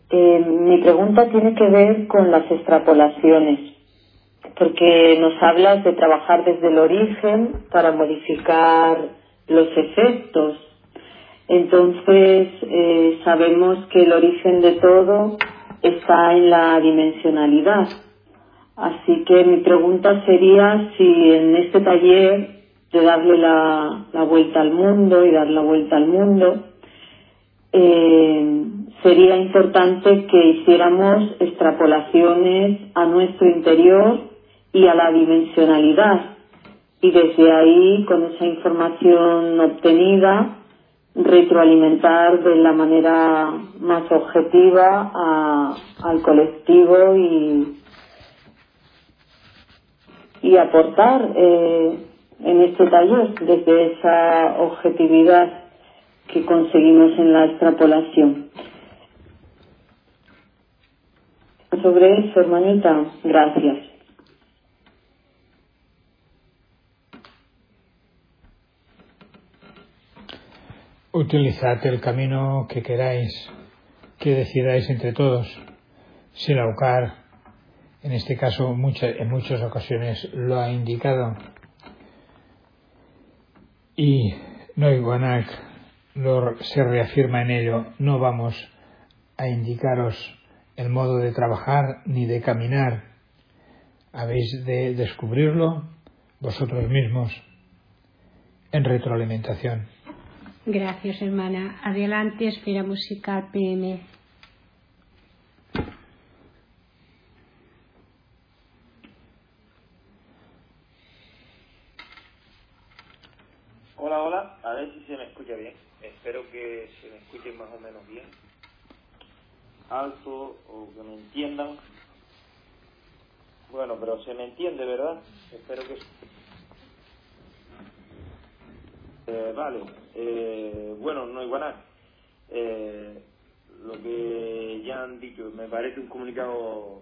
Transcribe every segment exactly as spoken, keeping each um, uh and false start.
Eh, mi pregunta tiene que ver con las extrapolaciones, porque nos hablas de trabajar desde el origen para modificar los efectos. Entonces, eh, sabemos que el origen de todo está en la dimensionalidad. Así que mi pregunta sería si en este taller de darle la, la vuelta al mundo y dar la vuelta al mundo, eh, sería importante que hiciéramos extrapolaciones a nuestro interior y a la dimensionalidad, y desde ahí, con esa información obtenida, retroalimentar de la manera más objetiva a, al colectivo y, y aportar eh, en este taller desde esa objetividad que conseguimos en la extrapolación. Sobre eso, hermanita, gracias. Utilizad el camino que queráis, que decidáis entre todos. Silaucar, en este caso, mucha, en muchas ocasiones lo ha indicado. Y Noiguanac lo, se reafirma en ello. No vamos a indicaros el modo de trabajar ni de caminar. Habéis de descubrirlo vosotros mismos en retroalimentación. Gracias, hermana. Adelante, Esfera Musical P M. Hola, hola. A ver si se me escucha bien. Espero que se me escuche más o menos bien. Alto o que me entiendan. Bueno, pero se me entiende, ¿verdad? Espero que... Eh, vale. Eh, bueno, no igual. Eh, lo que ya han dicho, me parece un comunicado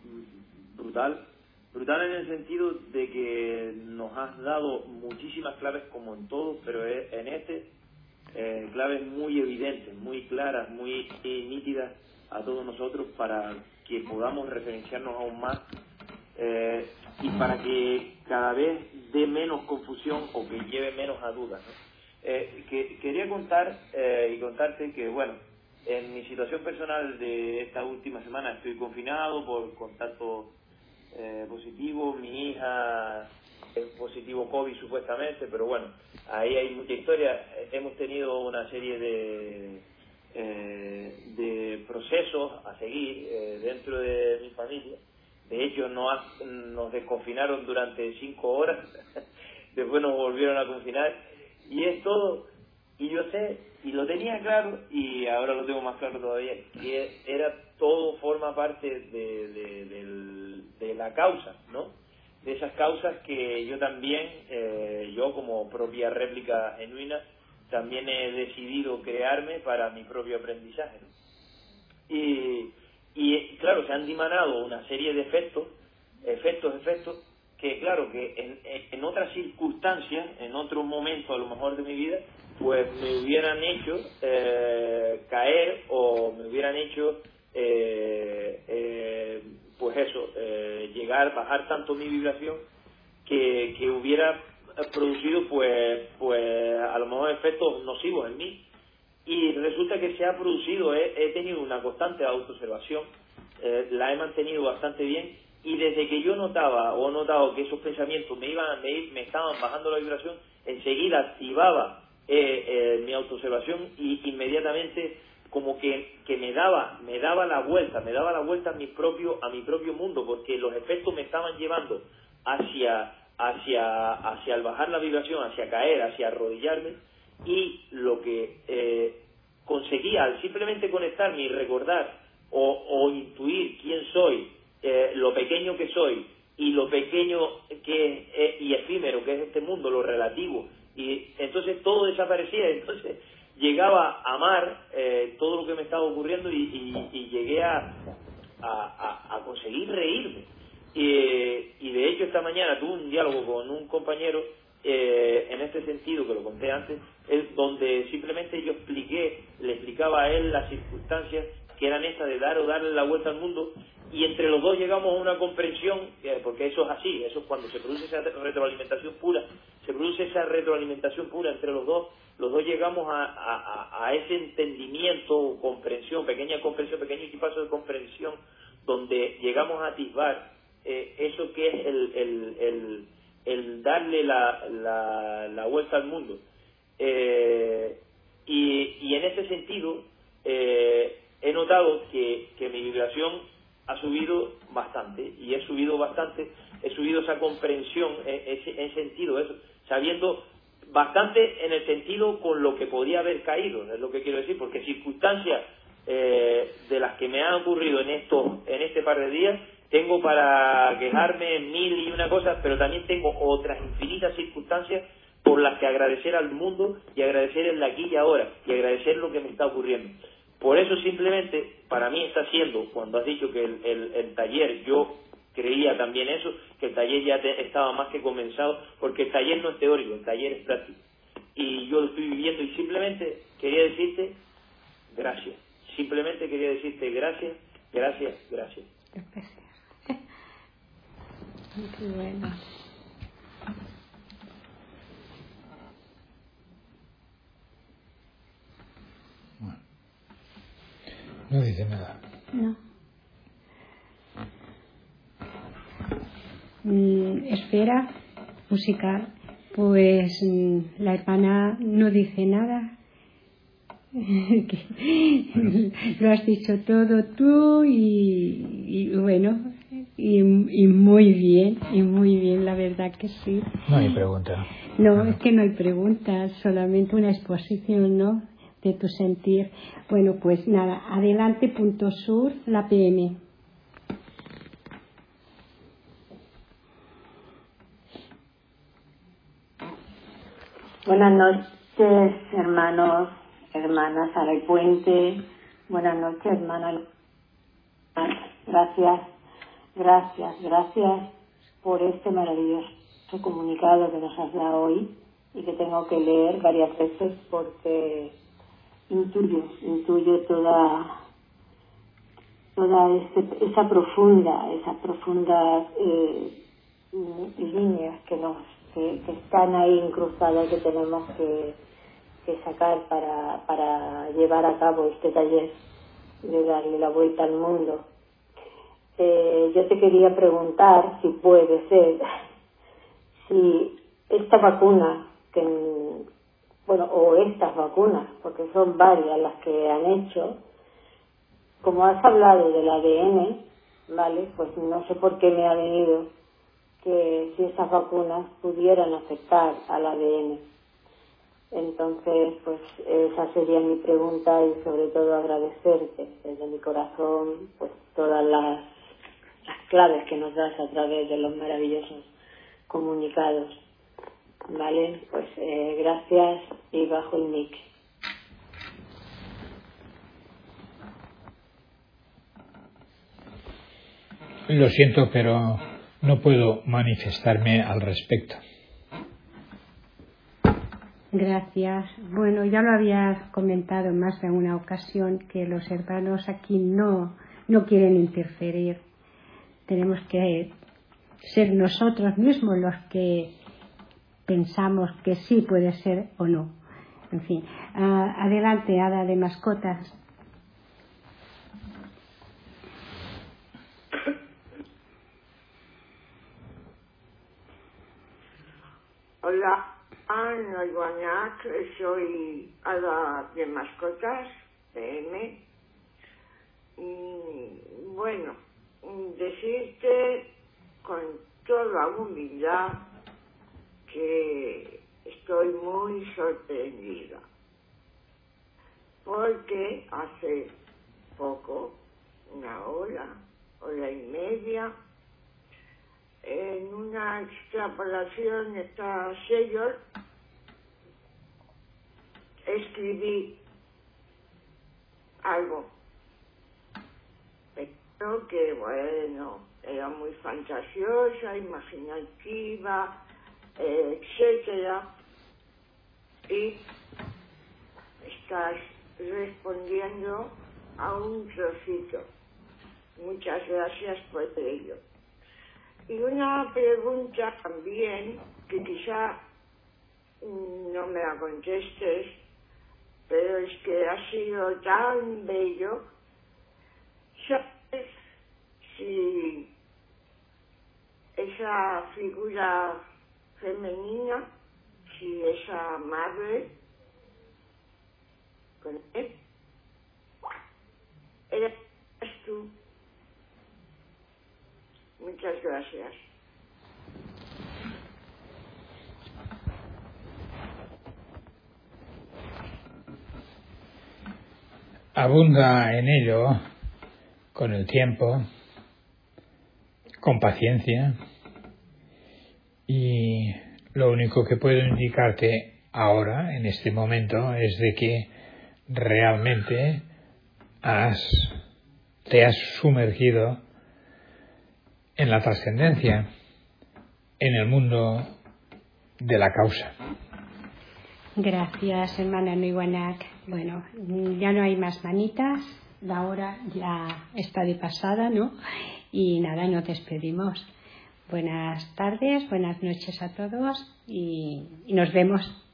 brutal. Brutal en el sentido de que nos has dado muchísimas claves, como en todo, pero en este, eh, claves muy evidentes, muy claras, muy nítidas a todos nosotros para que podamos referenciarnos aún más eh, y para que cada vez dé menos confusión o que lleve menos a dudas, ¿no? Eh, que, quería contar eh, y contarte que, bueno, en mi situación personal de esta última semana estoy confinado por contacto eh, positivo. Mi hija es positivo COVID supuestamente, pero bueno, ahí hay mucha historia. Hemos tenido una serie de eh, de procesos a seguir eh, dentro de mi familia. De hecho, nos, nos desconfinaron durante cinco horas, después nos volvieron a confinar, y es todo, y yo sé, y lo tenía claro, y ahora lo tengo más claro todavía, que era todo forma parte de, de, de, de la causa, ¿no? De esas causas que yo también, eh, yo como propia réplica genuina, también he decidido crearme para mi propio aprendizaje, ¿no? Y... Y claro, se han dimanado una serie de efectos, efectos, efectos, que claro, que en, en otras circunstancias, en otro momento a lo mejor de mi vida, pues me hubieran hecho eh, caer o me hubieran hecho, eh, eh, pues eso, eh, llegar, bajar tanto mi vibración que, que hubiera producido pues, pues a lo mejor efectos nocivos en mí. Y resulta que se ha producido, he, he tenido una constante autoobservación, eh, la he mantenido bastante bien, y desde que yo notaba o he notado que esos pensamientos me iban me, me estaban bajando la vibración, enseguida activaba eh, eh, mi autoobservación y inmediatamente como que, que me daba me daba la vuelta, me daba la vuelta a mi propio a mi propio mundo, porque los efectos me estaban llevando hacia hacia hacia el bajar la vibración, hacia caer, hacia arrodillarme. Y lo que eh, conseguía al simplemente conectarme y recordar o, o intuir quién soy, eh, lo pequeño que soy y lo pequeño que es, y efímero que es este mundo, lo relativo, y entonces todo desaparecía. Entonces llegaba a amar eh, todo lo que me estaba ocurriendo y, y, y llegué a, a, a conseguir reírme. Y, y de hecho esta mañana tuve un diálogo con un compañero eh, en este sentido, que lo conté antes, es donde simplemente yo expliqué, le explicaba a él las circunstancias que eran estas de dar o darle la vuelta al mundo, y entre los dos llegamos a una comprensión, eh, porque eso es así, eso es cuando se produce esa retroalimentación pura, se produce esa retroalimentación pura entre los dos, los dos llegamos a, a, a ese entendimiento, comprensión, pequeña comprensión, pequeño equipazo de comprensión, donde llegamos a atisbar eh, eso que es el, el, el, el darle la, la, la vuelta al mundo. Eh, y, y en ese sentido eh, he notado que, que mi vibración ha subido bastante, y he subido bastante, he subido esa comprensión, ese, ese sentido, eso, sabiendo bastante en el sentido con lo que podía haber caído, es lo que quiero decir, porque circunstancias eh, de las que me han ocurrido en esto, en este par de días, tengo para quejarme mil y una cosas, pero también tengo otras infinitas circunstancias por las que agradecer al mundo y agradecer el aquí y ahora, y agradecer lo que me está ocurriendo. Por eso simplemente, para mí está siendo, cuando has dicho que el, el, el taller, yo creía también eso, que el taller ya te, estaba más que comenzado, porque el taller no es teórico, el taller es práctico. Y yo lo estoy viviendo, y simplemente quería decirte gracias. Simplemente quería decirte gracias, gracias, gracias. Qué bueno. No dice nada. No. Mm, esfera musical. Pues mm, la hermana no dice nada. Lo has dicho todo tú y, y bueno, y, y muy bien, y muy bien, la verdad que sí. No hay pregunta. No, no, no. es que no hay preguntas, solamente una exposición, ¿no?, de tu sentir. Bueno, pues nada, adelante, punto sur, la P M. Buenas noches, hermanos, hermanas Sara y Puente. Buenas noches, hermana. Gracias, gracias, gracias por este maravilloso comunicado que nos has dado hoy y que tengo que leer varias veces porque intuyo, intuyo toda, toda este, esa profunda, esas profundas eh, líneas que nos que, que están ahí incrustadas y que tenemos que, que sacar para, para llevar a cabo este taller de darle la vuelta al mundo. Eh, yo te quería preguntar si puede ser, si esta vacuna, que bueno, o estas vacunas, porque son varias las que han hecho, como has hablado del A D N, ¿vale? Pues no sé por qué me ha venido que si esas vacunas pudieran afectar al A D N. Entonces, pues esa sería mi pregunta y sobre todo agradecerte desde mi corazón pues todas las, las claves que nos das a través de los maravillosos comunicados. Vale, pues eh, gracias y bajo el mic. Lo siento, pero no puedo manifestarme al respecto. Gracias. Bueno, ya lo había comentado en más de una ocasión que los hermanos aquí no, no quieren interferir. Tenemos que ser nosotros mismos los que pensamos que sí puede ser o no. En fin, uh, adelante, hada de mascotas. Hola, no buenas, soy hada de mascotas, P M. Y bueno, decirte con toda humildad que estoy muy sorprendida, porque hace poco, una hora, hora y media, en una extrapolación esta Sayor, escribí algo, pero que bueno, era muy fantasiosa, imaginativa, eh, etcétera, y estás respondiendo a un trocito. Muchas gracias por ello. Y una pregunta también, que quizá no me la contestes, pero es que ha sido tan bello. ¿Sabes si esa figura femenina, si esa madre con él, eres tú? Muchas gracias. Abunda en ello con el tiempo, con paciencia, y lo único que puedo indicarte ahora, en este momento, es de que realmente has, te has sumergido en la trascendencia, en el mundo de la causa. Gracias, hermana Nuiwanak. Bueno, ya no hay más manitas, la hora ya está de pasada, ¿no? Y nada, nos despedimos. Buenas tardes, buenas noches a todos y, y nos vemos.